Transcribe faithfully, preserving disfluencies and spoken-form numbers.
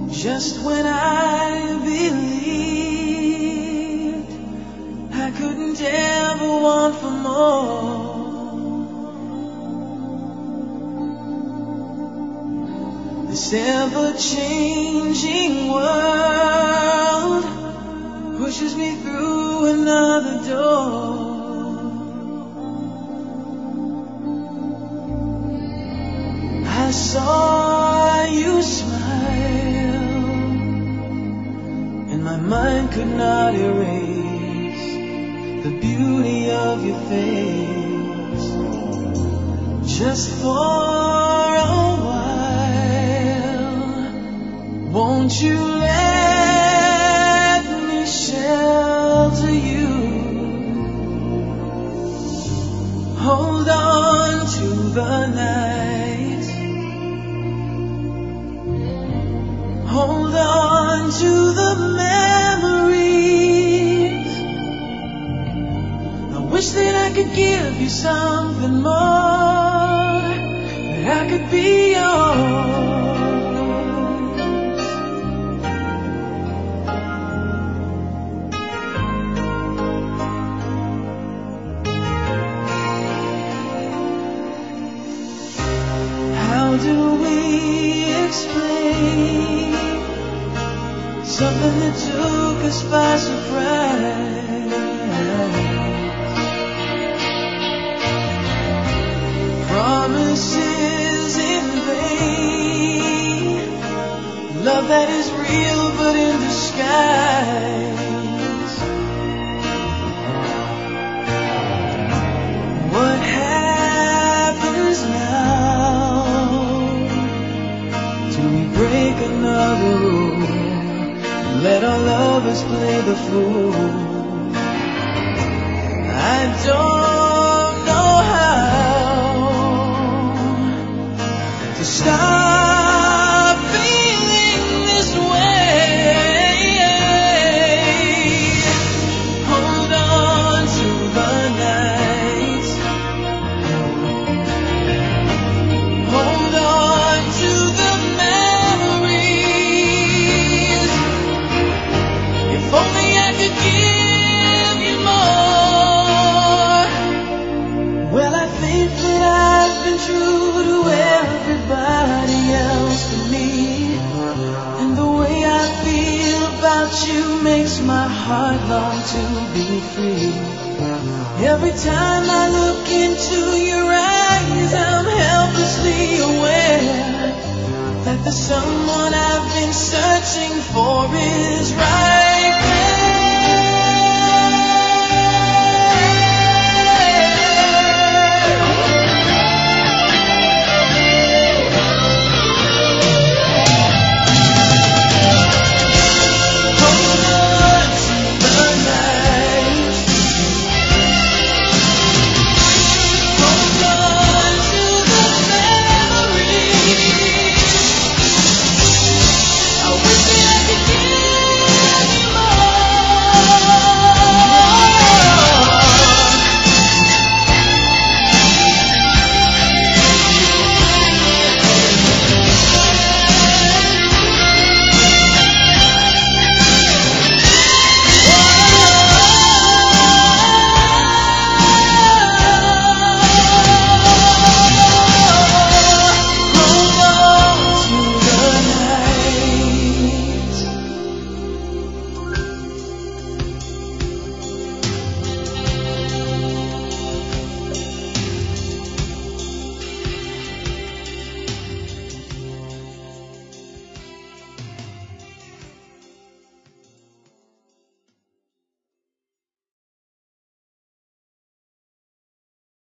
Just when I believed I couldn't ever want for more, this ever-changing world pushes me through another door. I saw you smile, and my mind could not erase the beauty of your face. Just for a while, won't you let me shelter you? Hold on to the night, hold on to the memories. I wish that I could give you something more, that I could be yours. How do we explain something that took us by surprise? Promises in vain, love that is real but in disguise. What happens now? Do we break another rule? Let our lovers play the fool. I don't know how to stop feeling this way. Hold on to the night, hold on to the memories. If only I could give you more. Well, I think that I've been true to everybody else but me, and the way I feel about you makes my heart long to be free. Every time I look into your eyes, I'm helplessly aware that the someone I've been searching for is right